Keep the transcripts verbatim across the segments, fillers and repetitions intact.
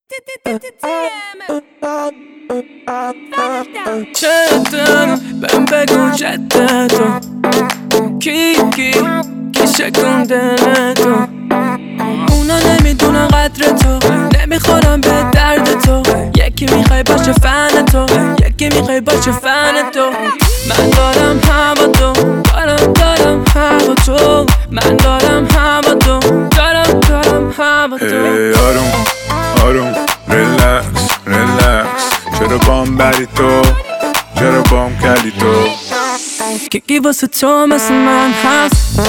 چطور بهم بگو جدتو کی کی کی شکن دلتو اونا نمیدونن قدر تو، نمیخورن به درد تو. یکی میخوای باشه فن تو، یکی میخوای باشه فن تو. من دارم هوا تو، دارم دارم هوا تو. من دارم هوا تو، دارم دارم هوا تو. ای آروم آروم ریلکس ریلکس، چرا بام بری تو، چرا بام کلی تو. کیکی واسه تو مثل من هست،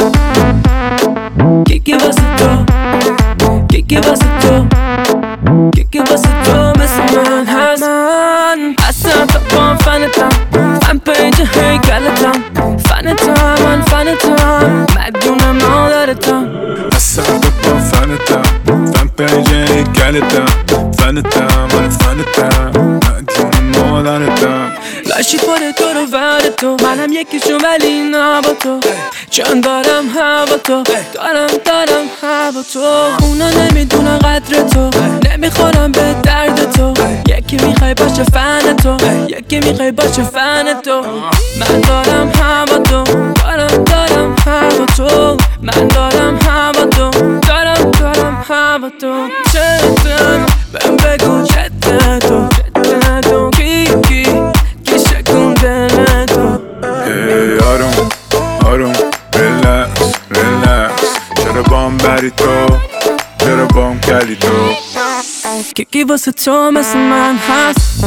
کیکی واسه تو، کیکی واسه تو، کیکی واسه تو مثل من هست. من اصلا تا بام فنتم، من پنج هیکلتم. فنتم من فنتم، مدیون مادرتم. اصلا تا بام فنتم، من پنج هیکلتم. فنتم من فنتم، مدیون مادرتم. لاشی پاره تو رو ور تو، منم یکیشون ولی نه با تو. چون دارم هوا تو، دارم دارم هوا تو. اونا نمیدونن قدر تو، نمیخورن به درد تو. یکی میخوای باشه فن تو، یکی میخوای باشه فن تو. من دارم هوا تو، دارم دارم هوا تو. من دارم هوا تو، دارم دارم هوا تو. چطور بهم بگو جدتو، جدتو کی کی کی شکن دلتو. ای آروم آروم ریلکس ریلکس، چرا بام بری تو، چرا بام کلی تو. کیکی واسه تو مثل من هست،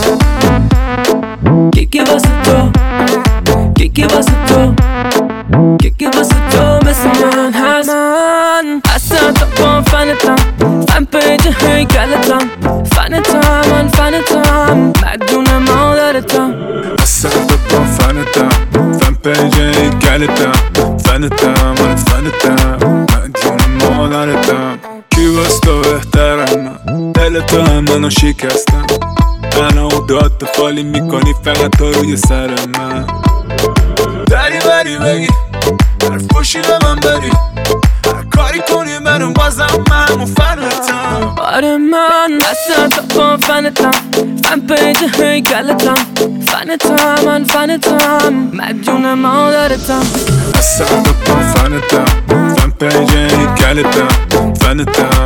کیکی واسه تو، کیکی واسه تو، کیکی واسه تو مثل من هست. من اصلا تا بام فنتم، من پنج هیکلتم. فنتم من فنتم، مدیون مادرتم. اصلا تا بام فنتم، من پنج هیکلتم. فنتم من فنتم، مدیون مادرتم. کی واس تو بهتره من، دل تو هم منو شکستم. منو داد تو خالی میکنی فقط تو روی سر من. دری بری بگی حرف پوشی به من بری، هر کاری کنی منو بازم من مفنتم. آره من اصلا تا بام فنتم، من پنج هیکلتم. فنتم من فنتم، مدیون مادرتم. اصلا تا بام فنتم، من پنج هیکلتم. فنتم